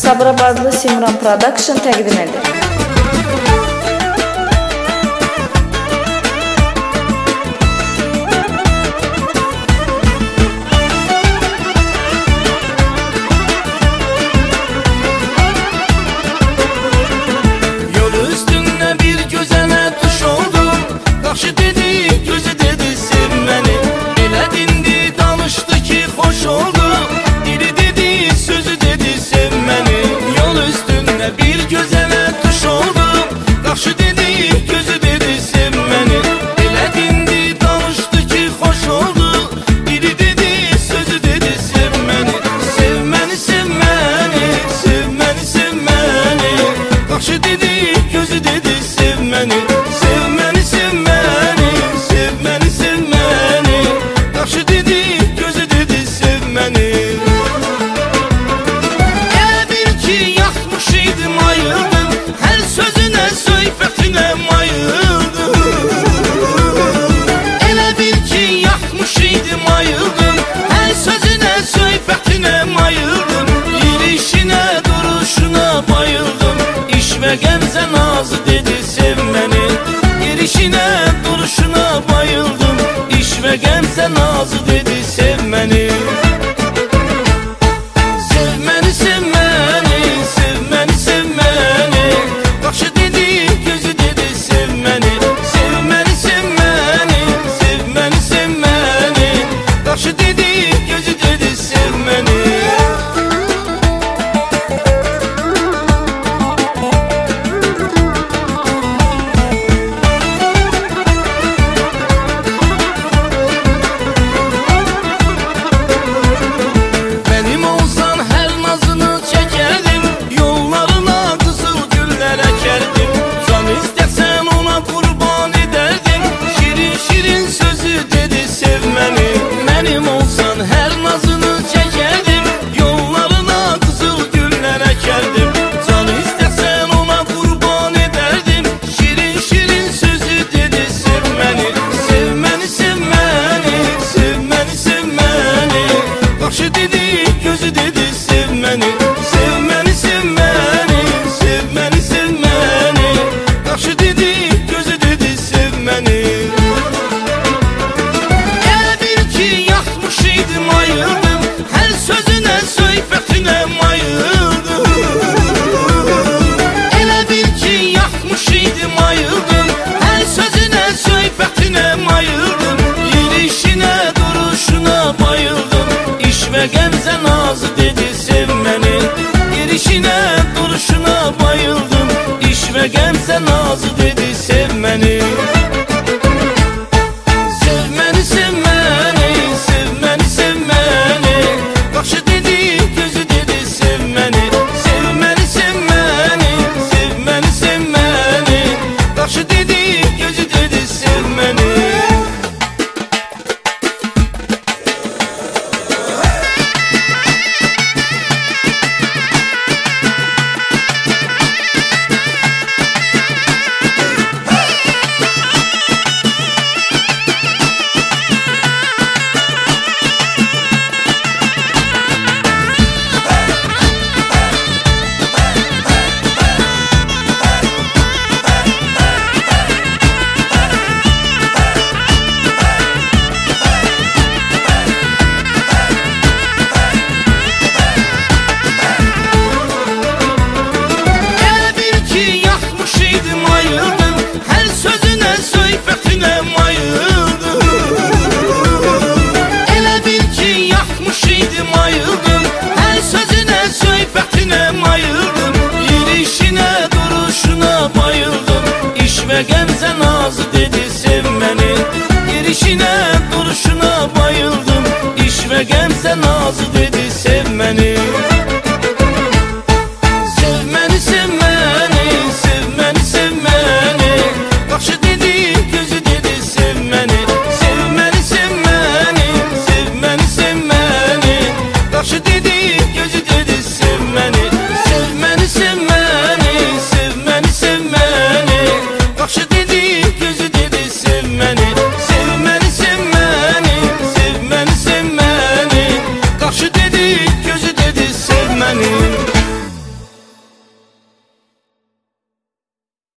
Sabirabadlı Simran Production təqdim edir. Yaxşı dedi, gözü dedi, sev məni. Elə dindi, danışdı ki, xoş oldu. Dili dedi, sözü dedi, sev məni. Yol üstündə bir gözələ tuş oldu. Yaxşı dedi, gözü dedi, sev məni. Elə dindi, danışdı ki, xoş oldu. Dili dedi, sözü dedi, sev məni. Sev məni, sev məni, sev məni, sev məni. Yaxşı dedi, gözü dedi, sev məni. Sev məni, sev məni. Gəmzə nazı dedi, sev məni. Yerişinə, duruşuna bayıldım. İş və gəmzə nazı dedi, sev məni. Sev məni, sev məni, sev məni, sev məni. Yaxşı dedi, gözü dedi, sev məni. Sev məni, sev məni, sev məni, sev məni. Yaxşı dedi, gözü dedi, sev məni. Gəmzə nazı dedi, sev məni. Yerişinə, duruşuna bayıldım. İş və gəmzə nazı dedi, sev məni. Sev məni, sev məni, sev məni, sev məni. Yaxşı dedi, gözü dedi, sev məni. Sev məni, sev məni, sev məni, sev məni. Yaxşı dedi, gözü dedi, sev məni. Gəmzə nazı dedi, sev məni. Yerişinə, duruşuna bayıldım. İş və gəmzə nazı dedi, sev məni. Sev məni, sev məni, sev məni, sev məni. Yaxşı dedi, gözü dedi, sev məni. Sev məni, sev məni, sev məni, sev məni. Yaxşı dedi, gözü dedi, sev məni. Sev məni, sev məni, sev məni, sev məni. Yaxşı dedi, gözü dedi, sev məni. Sev məni, sev məni, sev məni, sev məni. Yaxşı dedi, gözü dedi, sev məni.